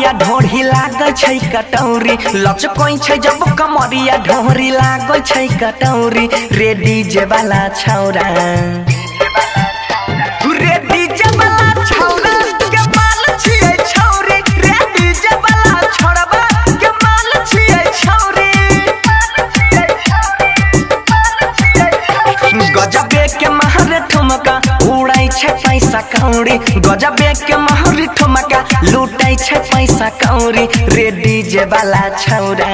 कमरिया ढोढ़ी लागै छै कटौरी लचकोई छै जब कमरिया ढोढ़ी लागै छै कटौरी रे डीजे वाला छौरा रे डीजे वाला छौरा के माल छियै छौरी रे डीजे वाला छौरबा के माल छियै छौरी गजबे के महर ठुमका उड़ै छै पैसा कौड़ी गजबे के महर ठुमका लूटै छै पैसा कौड़ी रे डीजे वाला छौरा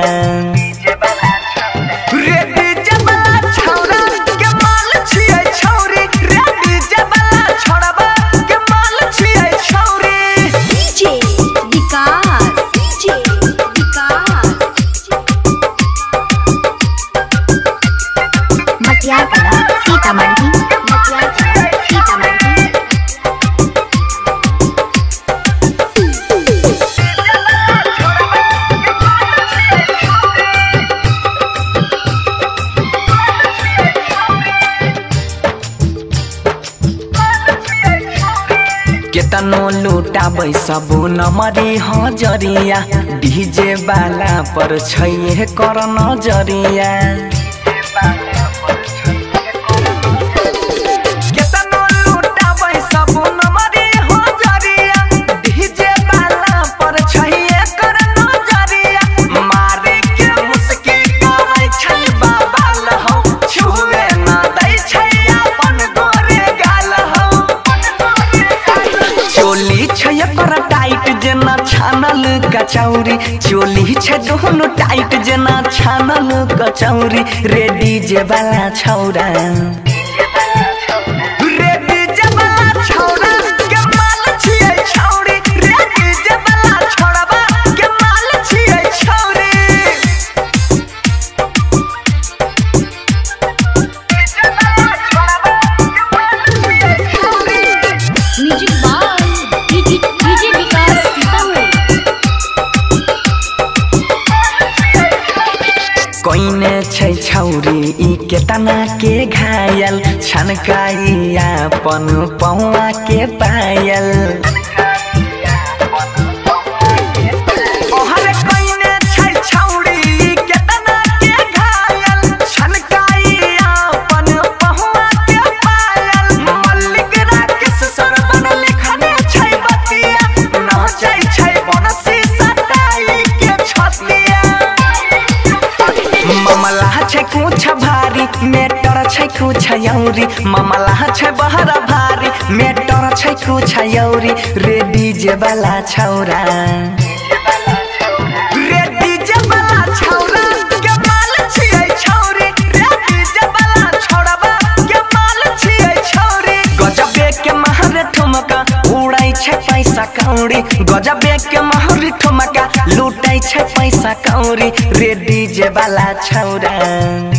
रे डीजे वाला छौरा के माल छियै छौरी रे डीजे वाला छौरबा के माल छियै छौरी डीजे विकास मटिया कला सीतामढ़ी केतनो लूटाबै सबू नमरी हजरिया डीजे वाला पर छै कर नजरिया केतनो लूटाबै सबू नमरी हजरिया डीजे वाला पर छै कर नजरिया मारे के मुस्की करै छै बाबा लहौ छुए ना दै छै अपन गोरे गाल हौ चोली छै एकर टाइट जेना छानल कचौरी चोली छै दोनों टाइट जेना छानल कचौरी रे डीजे वाला छौरा रे डीजे वाला छौरा के माल छियै छौरी रे डीजे वाला छौरबा के माल छियै छौरी music by DJ Vikas Sitamarhi कोइने छै छौरी ई केतना के घायल छनकाई अपन पौआ के पायल ओहरे कोइने छै छौरी ई केतना के घायल छनकाई अपन पौआ के पायल मल्लिक राकेश सरवन लिखने छै बतिया नाचै छै बनसी सटाई के छतिया मामला छै कुछ भारी मेटर छै कुछ यौरी मामला छै बहरा भारी मेटर छै कुछ यौरी रे डीजे वाला छौरा रे डीजे वाला छौरा के माल छियै छौरी रे डीजे वाला छौरबा के माल छियै छौरी गजबे के महर ठुमका उड़ै छै पैसा कौड़ी गजबे के महर ठुमका लूटै छै पैसा कौड़ी रे डीजे वाला छौरा